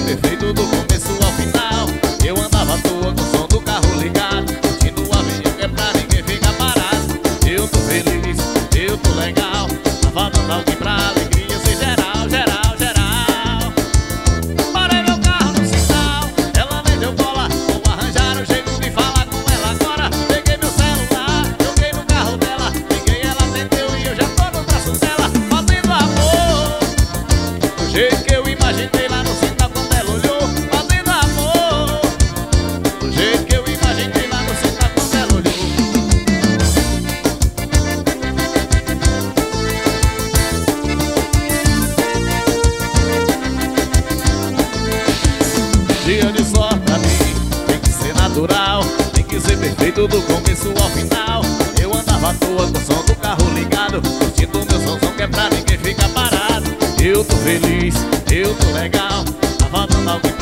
perfeito do começo ao final. Eu andava à toa com o som do carro ligado, curtindo o avião que é pra ninguém ficar parado. Eu tô feliz, eu tô legal, tá faltando alguém pra alegria ser geral, geral, geral. Parei meu carro no sinal, ela nem deu bola, vou arranjar um jeito de falar com ela agora. Peguei meu celular, joguei no carro dela, liguei, ela atendeu e eu já tô no braço dela, fazendo amor do jeito que eu imaginei lá no sinal quando ela olhou. Fazendo amor do jeito que eu imaginei lá no sinal quando ela olhou. Dia de sorte pra mim tem que ser natural, tem que ser perfeito do começo ao final. Eu andava à toa com o som do carro ligado, curtindo meu somzão que é pra ninguém ficar parado. Eu tô feliz, eu tô legal, tá faltando alguém